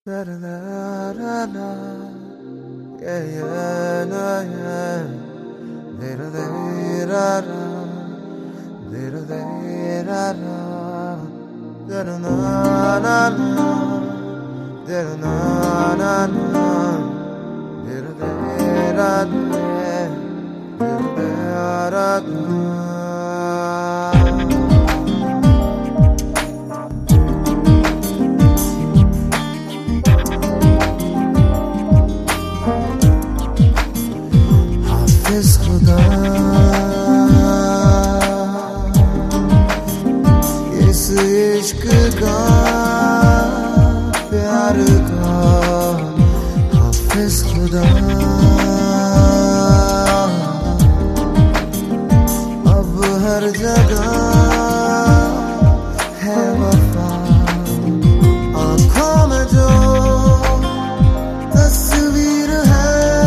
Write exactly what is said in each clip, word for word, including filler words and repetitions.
Da da da da da. Yeah, yeah, nah, yeah. Da da da da da. Da da da da da. Da da na na na. Da da na na na. Da da da da da. Da da da da. हाफिज़ खुदा इस इश्क का प्यार का हाफिज़ खुदा अब हर जगह है वफा आँखों में जो तस्वीर है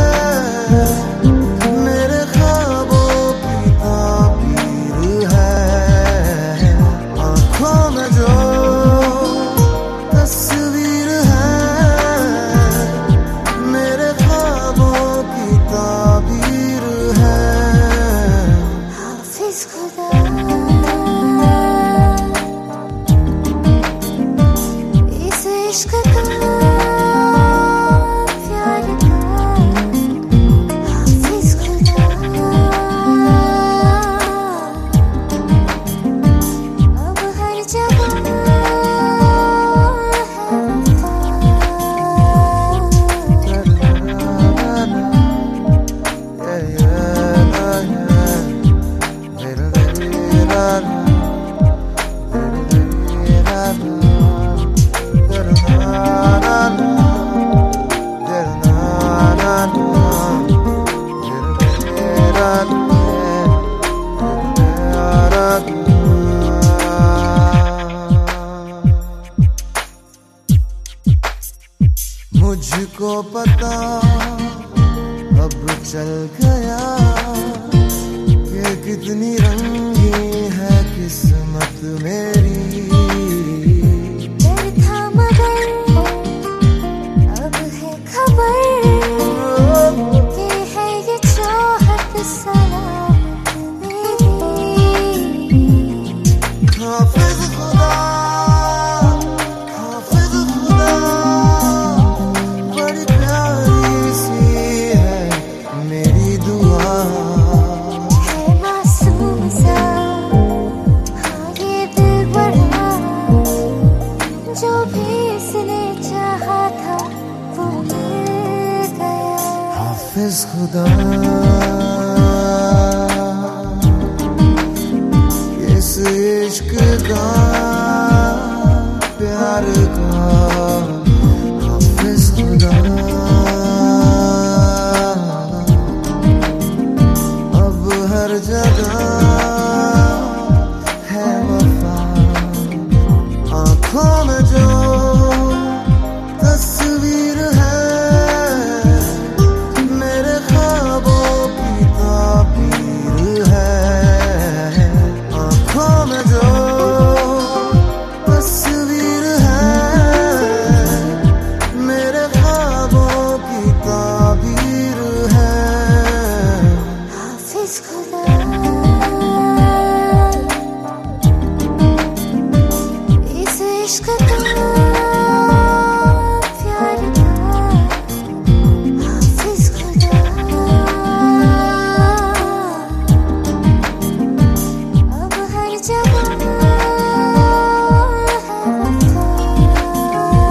मुझको पता अब चल गया कि कितनी रंगीन है किस्मत मेरी डर था मगर अब है खबर कि है ये चाहत सलामत मेरी हाफिज़ खुदा जो भी इसने चाहा था वो मिल गया हाफिज़ खुदा इस इश्क का प्यार का हाफिज़ खुदा अब हर जगह है वफा आँखों में जो तस्वीर है मेरे ख्वाबों की ताबीर है आँखों में जो तस्वीर है मेरे ख्वाबों की ताबीर है हाफिज़ खुदा इश्क का प्यार का हाफिज़ खुदा अब हर जगह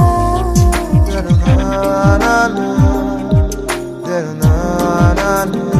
है वफा।